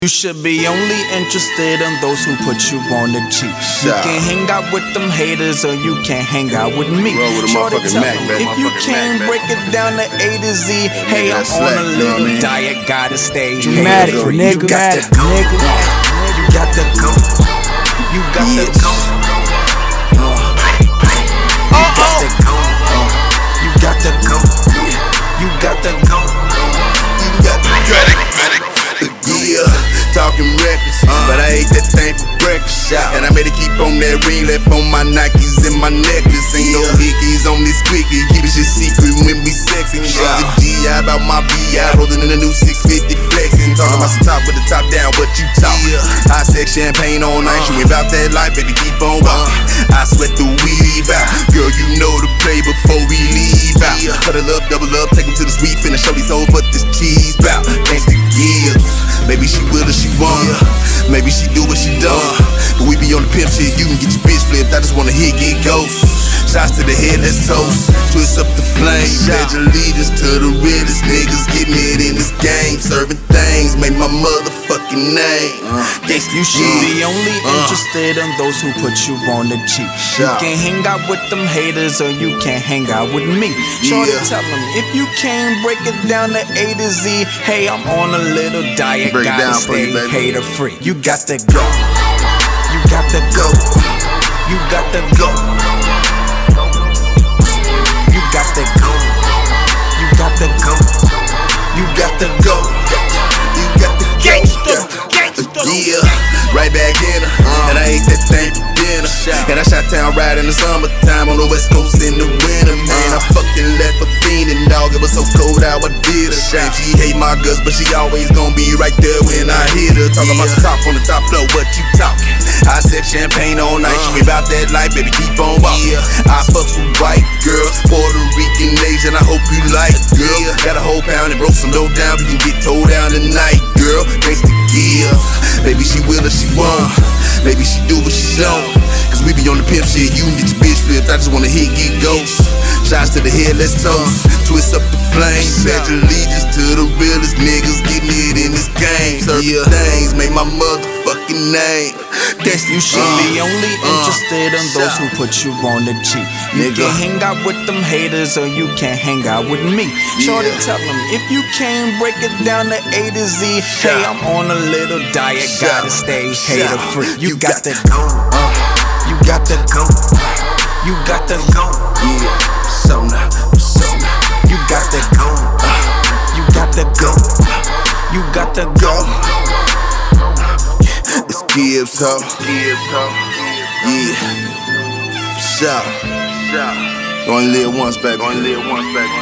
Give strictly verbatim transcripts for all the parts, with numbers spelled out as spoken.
You should be only interested in those who put you on the cheap. You can hang out with them haters or you can't hang out with me. Shorty, tell them, if you can't break it down to A to Z, hey, I'm on a little diet, gotta stay dramatic, nigga. You got to go. You got to go. You got to go. You got to go. You got to go. You got to go. You got to go. Yeah, talking reckless, uh, but I ate that thing for breakfast. Yeah. And I made it keep on that ring, left on my Nikes and my necklace. Ain't yeah. no hickeys on this quickie, keep it shit secret when we sexing. Yeah. The G I about my B I, rolling in a new six fifty flexing. Talking uh. about some top with the top down, what you talking? Yeah. I said champagne all night, uh. you ain't about that life, baby, keep on walking. Uh. I sweat the weave out, girl, you know the play before we leave out. Yeah. Cut it up, double up, take them to the sweet, finna show these hoes what this cheese bout. Thanks to Gibbs. Maybe she will or she won't, maybe she do what she don't. But we be on the pimp shit, you can get your bitch flipped. I just wanna hit, get ghost. Shots to the head, let's toast. Twist up the flame, pledge allegiance to the realest niggas. Getting it in this game, serving things, make my motherfucking name. You should be only interested in those who put you on the cheap. You can hang out with them haters or you can't hang out with me. Shorty, tell them, if you can't break it down to A to Z, hey, I'm on a little diet, break gotta down stay you, hater free. You got to go. You got to go. You got to go. You got to go. You got to go. You got to go. You got to go. Yeah, right back in her, uh, and I ate that thing for dinner. And I shot town right in the summertime on the west coast in the winter. Man, I fucking left a fiendin', dog. It was so cold out, I did her. Shame she hate my guts, but she always gon' be right there when I hit her. Talking about the top on the top floor, what you talking? I said champagne all night, you ain't about that life, baby, keep on walking. I fucks with white girls, Puerto Rican, Asian, I hope you like, girl. Got a whole pound and broke some dough down, we can get towed down tonight, girl. Thanks to Gibbs. Maybe she will or she won't, maybe she do but she don't. Cause we be on the pimp shit, you can get your bitch flipped. I just wanna hit, get ghost. Shots to the head, let's toast. Twist up the flame, pledge allegiance to the realest niggas. Getting it in this game, serving things, make my motherfucking name. Guess you should uh, be only interested uh, in those who put you on the cheap. You nigga. Can hang out with them haters or you can't hang out with me. Shorty, yeah. tell them, if you can't break it down to A to Z, hey, I'm on a little diet, gotta stay hater free. You, you got, got to go. Uh, you got to go. You got to go. Yeah, so now, so now. You got to go. Uh, you got to go. You got to go. It's Gibbs, ho. Gibbs, ho. Yeah. Shout. Shout. You only live once, baby. Only live once, baby.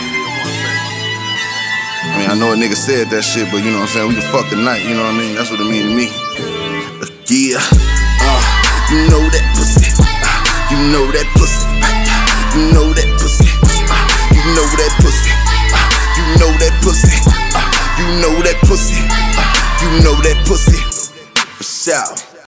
I mean, I know a nigga said that shit, but you know what I'm saying? We can fuck tonight, you know what I mean? That's what it mean to me. Yeah. Uh, you know that pussy. Uh, you know that pussy. Uh, you know that pussy. Uh, you know that pussy. Uh, you know that pussy. Uh, you know that pussy. Uh, you know that pussy. For sure.